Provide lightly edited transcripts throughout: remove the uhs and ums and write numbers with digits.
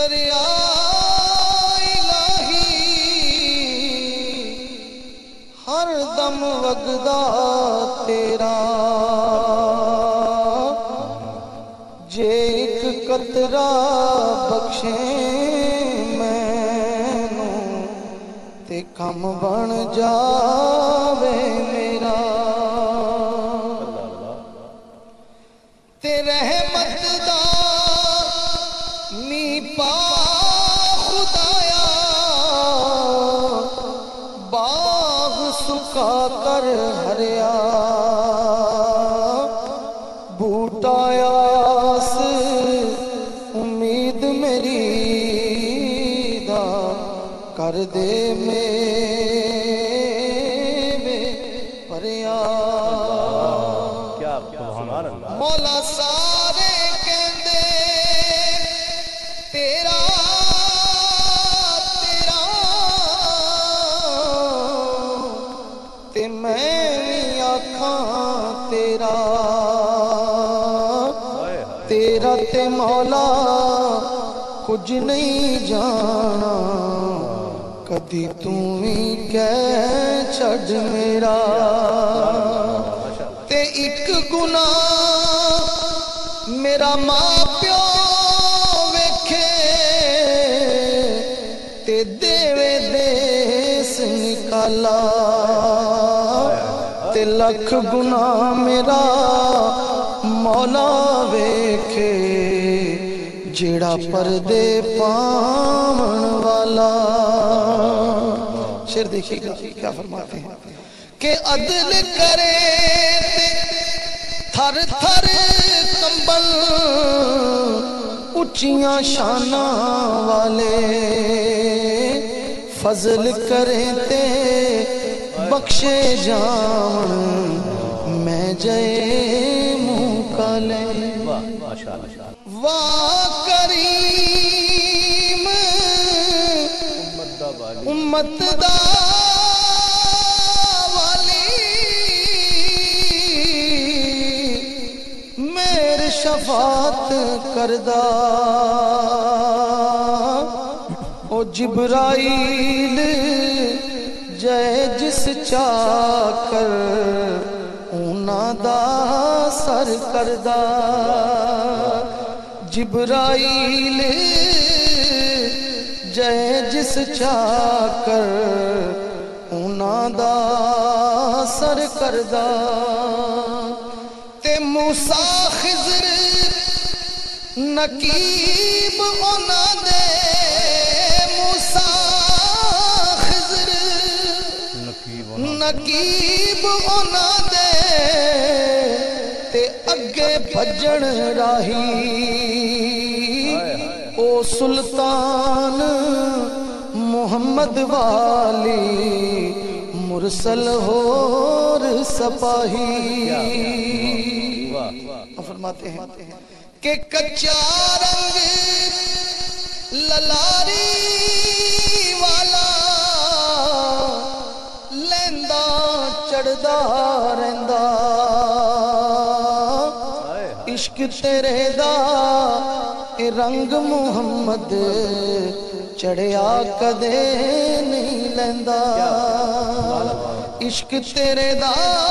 دریا الہی ہر دم وگدا تیرا جے ایک قطرہ بخشے مینوں تے کم بن جاوے میرا تے رحمت دا می پا خدایا باغ سکا کر ہریا بوٹایاس امید میری دا کر دے میں پریا مولا سارے کہندے تیرا تیرا تے میں بھی آکھاں تیرا تیرا تے مولا کچھ نہیں جانا کدی توں ہی کہہ چھڑ میرا تے ایک گناہ میرا ماں پیو ویکھے تے دیوے دیس نکالا تے لکھ گناہ میرا مولا ویکھے جیڑا پردے پاون والا شعر دیکھیے گا کیا فرماتے ہیں کہ عدل کرے تھر تھر کمبل اچیاں شانہ والے فضل کرے تے بخشے جان میں جائے موکالے واہ کریم امت دا والی میرے شفاعت کردہ او جبرائیل جائے جس چاکر اونا دا سر کردہ جبرائیل جائے جس چاکر اونا دا سر کردہ تے موسیٰ خضر نقیب اونا دے موسیٰ خضر نقیب اونا دے تے اگے بھجن راہی او سلطان محمد والی مرسل ہور سپاہی فرماتے ہیں کہ کچا رنگ للاری والا لیندہ چڑھدا رہندا عشق تیرے دا رنگ محمد چڑھیا کدے نہیں لیندہ عشق تیرے دا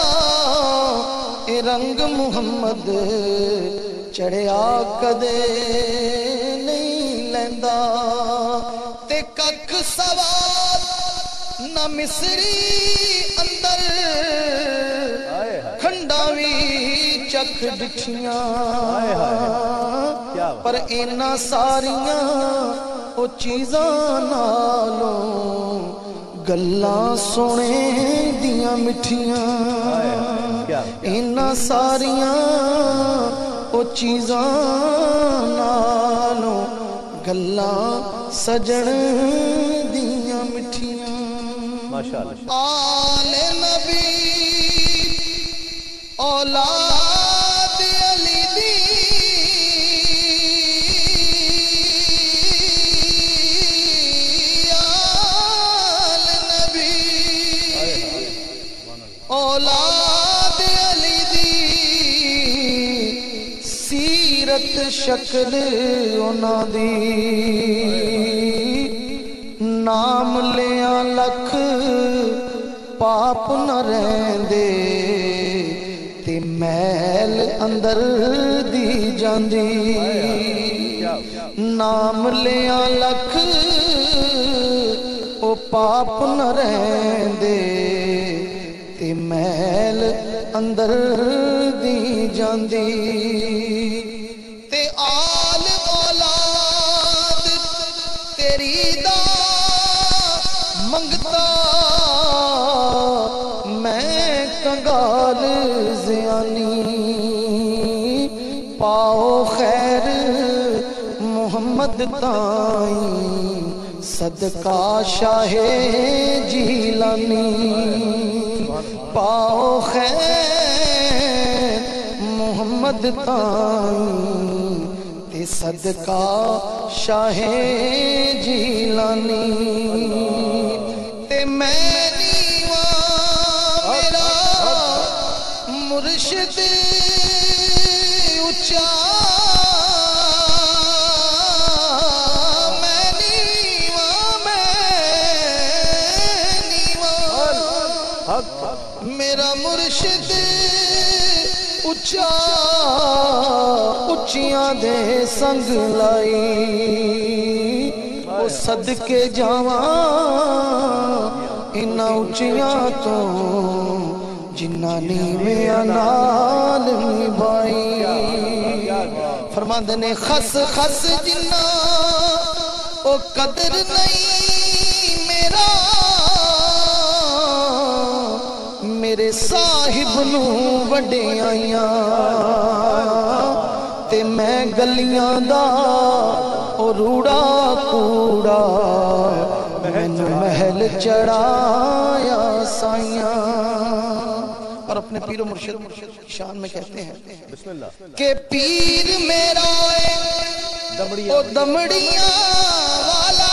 رنگ محمد چڑھیا کدے نہیں لیندہ تے کک سواد نہ مصری اندر کھنڈاوی چکھ ڈٹھیاں پر اینا ساریاں او چیزاں نالوں گلاں سونے دیاں مٹھیاں اینا ساریاں او چیزاں نالوں گلاں سجن دیاں مٹھیاں آل نبی اولاد علی دی آل نبی اولاد علی دی سیرت ਸੀਰਤ ਸ਼ਕਲ ਉਹਨਾਂ ਦੀ ਨਾਮ ਲਿਆ ਲੱਖ ਪਾਪ ਨ ਰਹਿੰਦੇ ਤੇ ਮੈਲ ਅੰਦਰ ਦੀ ਜਾਂਦੀ ਨਾਮ ਲਿਆ ਲੱਖ ਉਹ ਪਾਪ ਨ ਰਹਿੰਦੇ ਤੇ ਮੈਲ ਅੰਦਰ ਦੀ ਜਾਂਦੀ ਤੇ ਆਲ ਔਲਾਦ ਤੇਰੀ ਦਾ ਮੰਗਤਾ ਮੈਂ ਕੰਗਾਲ ਜ਼ਿਆਨੀ ਪਾਓ ਖੈਰ ਮੁਹੰਮਦ ਤਾਈ صدقہ شاہ جیلانی پاؤ خیر محمد تائیں تے صدقہ شاہ جیلانی تے میں نیواں میرا مرشد اچھا میرا مرشد اچھا اچھیاں دے سنگ لائی وہ صدقے جاواں انہاں اچھیاں تو جنہ نیویاں نال نبھائی فرماندے نے خس خس جنہ او قدر نہیں میرا میرے صاحب نو وڈے آئیاں تے میں گلیاں دا او روڑا کوڑا میں محل چڑھایا سائیاں اور اپنے پیر و مرشد شان میں کہتے ہیں کہ پیر میرا او دمڑیاں والا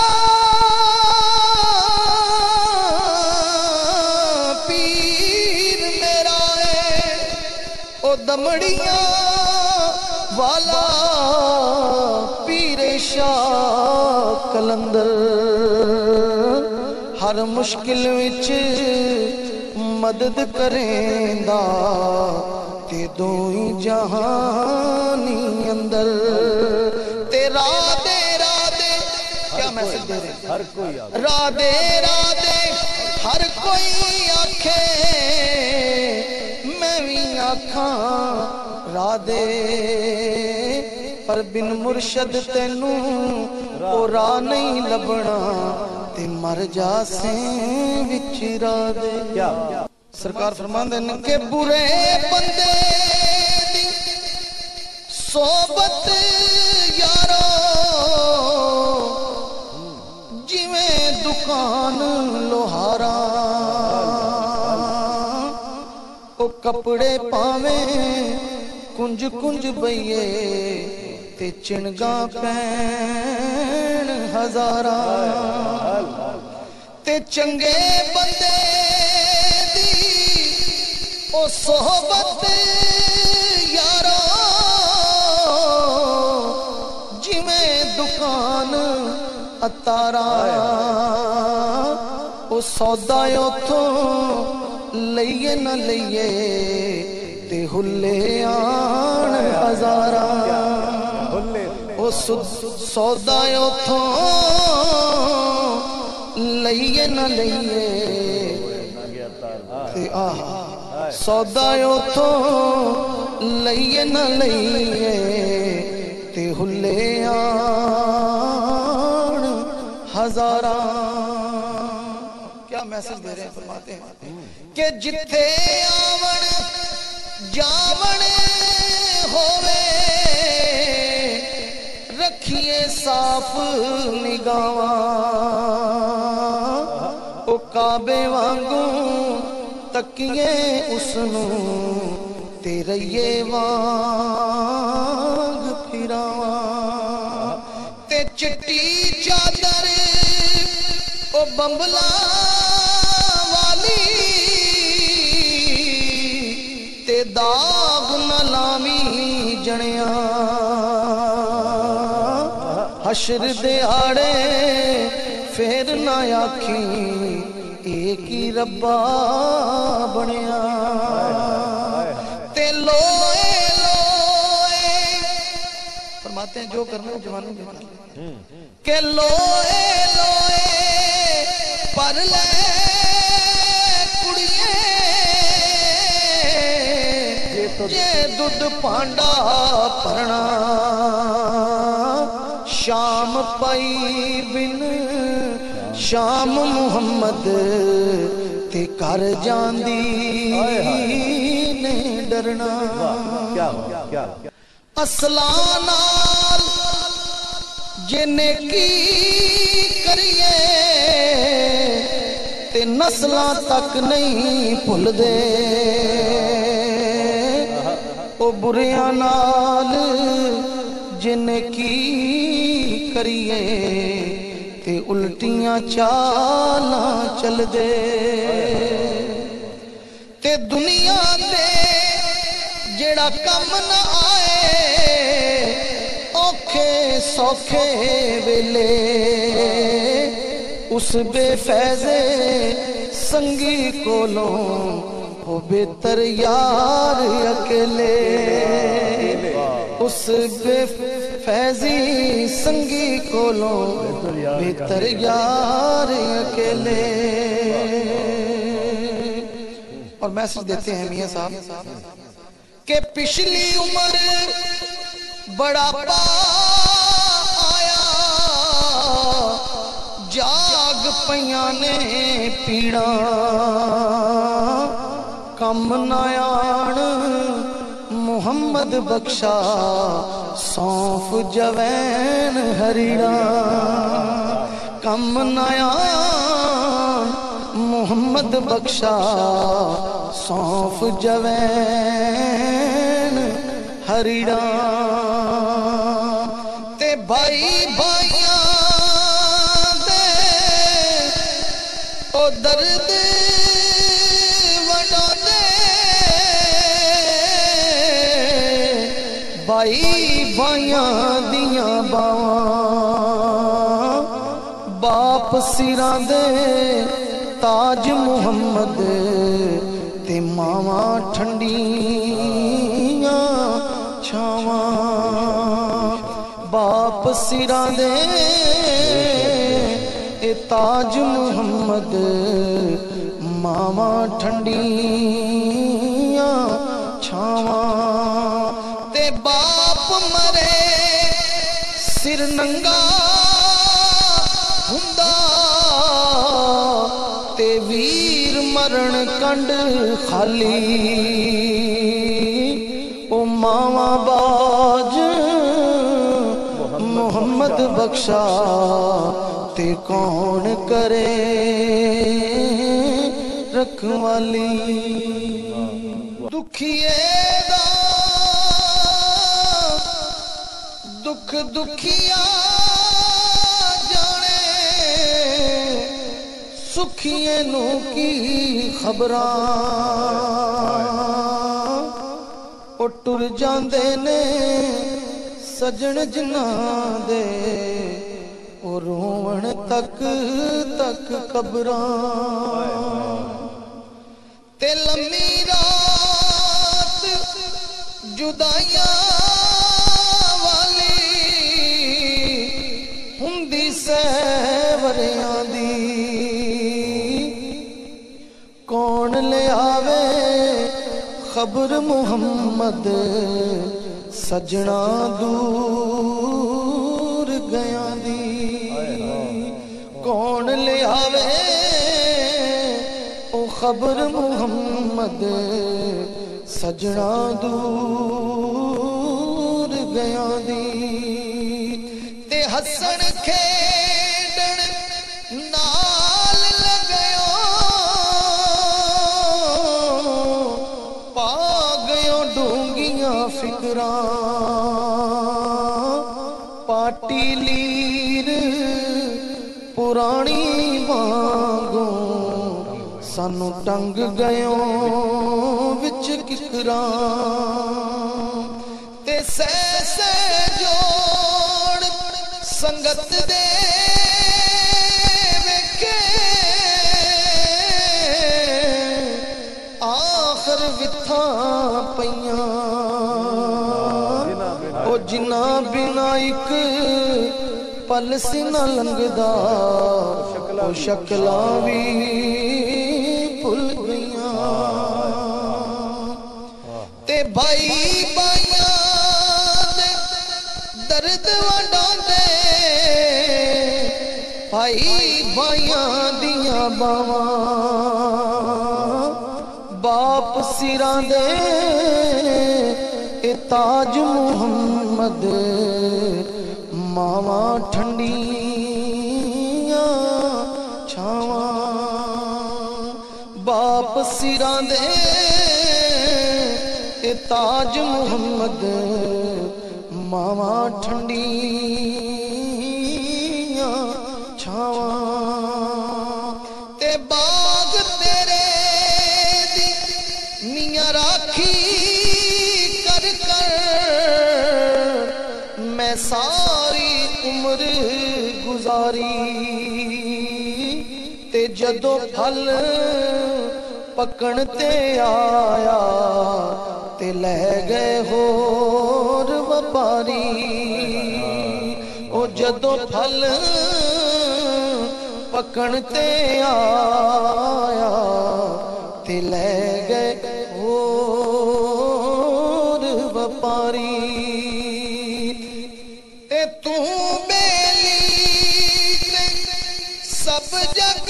دمڑیاں والا پیر شاہ کلندر ہر مشکل وچ مدد کریں دا تے دوئی جہانی اندر تیرا دے رادے کیا میسج دے رہے ہر کوئی رادے رادے ہر کوئی آنکھیں آکھاں را دے پر بن مرشد تینوں او را نہیں لبنا تے مر جاسیں وچ را دے سرکار فرماندے نے کہ برے بندے دی صحبت یارو جویں دکان لوہارا کپڑے پاویں کنج کنج بئیے تے چنگاں پین ہزارہ تے چنگے بندے دی او صحبت یارو جویں دکان اتارا او سودا اتھوں لئیے نہ لئیے تے ہلے آن ہزارہ او سودا اتھوں لئیے نہ لئیے تے سودا اتھوں لئیے نہ لئیے تے ہلے آن ہزارہ کیا میسج دے رہے ہیں فرماتے ہیں کہ جتھے آون جاون ہووے رکھیے صاف نگاواں او کعبے وانگوں تکیے اسنوں تے رہیے وانگ پھراواں تے چٹی چادر او بمبلا تے داغ نہ لامی جنیاں حشر دے آڑے پھر نہ آکھی ایک ہی ربا بنیا تے لوئے لوئے فرماتے ہیں جو کرنا ہے جوانوں کے کرنا کہ لوئے لوئے پر لے کڑیے جے دودھ پانڈا پرنا شام پائی بن شام محمد تے کر جاندی نے ڈرنا اصلانال جنے کی کریے تے نسلاں تک نہیں بھول دے او بریاں نال جنے کی کریے تے الٹیاں چالاں چل دے تے دنیا تے جیڑا کم نہ آئے اوکھے سوکھے ویلے اس بے فیضے سنگی کولوں وہ بہتر یار اکیلے اس بے فیضی سنگی کولوں بہتر یار اکیلے اور میسج دیتے ہیں میاں صاحب کہ پچھلی عمر بڑا پا آیا جاگ پیانے پیڑا کم نیان محمد بخشا سونف جوین ہریڑا کم نیان محمد بخشا سونف جوین ہریڑا تے بھائی بھائیاں دے او درد وڈا دے بھائی بھائیاں دیاں باواں باپ سراں دے تاج محمد تے ماواں ٹھنڈیاں چھاواں باپ سراں دے اے تاج محمد ماواں ٹھنڈیاں چھاواں تے باپ مرے سر ننگا ہوندا تے ویر مرن کنڈ خالی او ماواں باج محمد بخشا تے کون کرے رکھوالی دکھیے دا دکھ دکھیا جانے سکھیے نو کی خبراں او ٹر جاندے نے سجن جنہ دے او روون تک تک قبراں تے لمبی رات جدائیاں والی ہندی سہوریاں دی کون لے آوے خبر محمد سجنا دور گیا دی کون لے آوے او خبر محمد سجنا دور گیا دی تے حسن کھیڑن نال لگیو پا گیو ڈونگیاں فکراں پاٹی لیر پرانی وانگوں سانو ٹنگ گیوں وچ ککراں تے سہ سہ جوڑ ਸੰਗਤ ਦੇ ਵੇਖੇ ਆਖਰ ਵਿਥਾਂ ਪਈਆਂ ਉਹ ਜਿਨ੍ਹਾਂ ਬਿਨਾ ਇੱਕ ਪਲ ਸੀ ਨਾ ਲੰਘਦਾ ਉਹ ਸ਼ਕਲਾਂ ਵੀ ਭੁੱਲ ਗਈਆਂ ਤੇ ਭਾਈ ਬਾਈਆਂ ਦੇ ਦਰਦ ਵੰਡਾਉਂਦੇ ਭਾਈ ਬਾਈਆਂ ਦੀਆਂ ਬਾਵਾਂ ਬਾਪ ਸਿਰਾਂ ਦੇ ਇਹ ਤਾਜ ਮੁਹੰਮਦ ਮਾਵਾਂ ਠੰਡੀਆਂ ਛਾਵਾਂ ਬਾਪ ਸਿਰਾਂ ਦੇ ਇਹ ਤਾਜ ਮੁਹੰਮਦ ਮਾਵਾਂ ਠੰਡੀਆਂ ਛਾਵਾਂ ਤੇ ਬਾਗ ਤੇਰੇ ਦੀ ਮੀਆਂ ਰਾਖੀ ਕਰ ਕਰ ਮੈਂ ਸਾਰੀ ਉਮਰ ਗੁਜ਼ਾਰੀ ਤੇ ਜਦੋਂ ਫਲ ਪਕਣ ਤੇ ਆਇਆ ਤੇ ਲੈ ਗਏ ਹੋਰ ਵਪਾਰੀ ਉਹ ਜਦੋਂ ਫਲ ਪਕਣ ਤੇ ਆਇਆ ਤੇ ਲੈ ਗਏ ਹੋਰ ਵਪਾਰੀ ਤੇ ਤੂੰ ਬੇਲੀ ਤੇ ਸਭ ਜਗ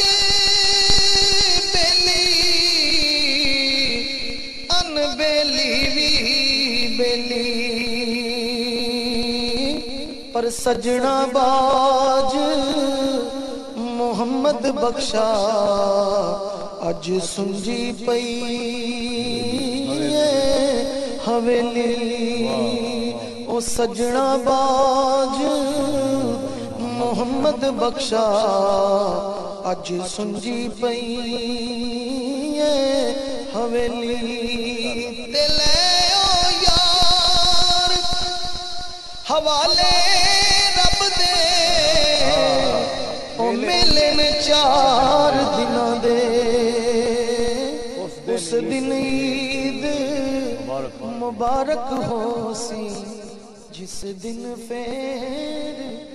ਬੇਲੀ ਅਨਬੇਲੀ ਵੀ ਬੇਲੀ ਪਰ ਸਜਣਾ ਬਾਜ ਮੁਹੰਮਦ ਬਖਸ਼ਾ ਅੱਜ ਸੁੰਜੀ ਪਈ ਹਵੇਲੀ ਉਹ ਸਜਣਾ ਬਾਜ ਮੁਹੰਮਦ ਬਖਸ਼ਾ ਅੱਜ ਸੁੰਜੀ ਪਈ ਹਵੇਲੀ ਤੇ ਲੈ ਓ ਯਾਰ ਹਵਾਲੇ ਰੱਬ ਦੇ ਉਹ ਮਿਲਣ 4 ਦਿਨਾਂ ਦੇ ਉਸ ਦਿਨ ਈਦ ਮੁਬਾਰਕ ਹੋ ਸੀ ਜਿਸ ਦਿਨ ਫੇਰ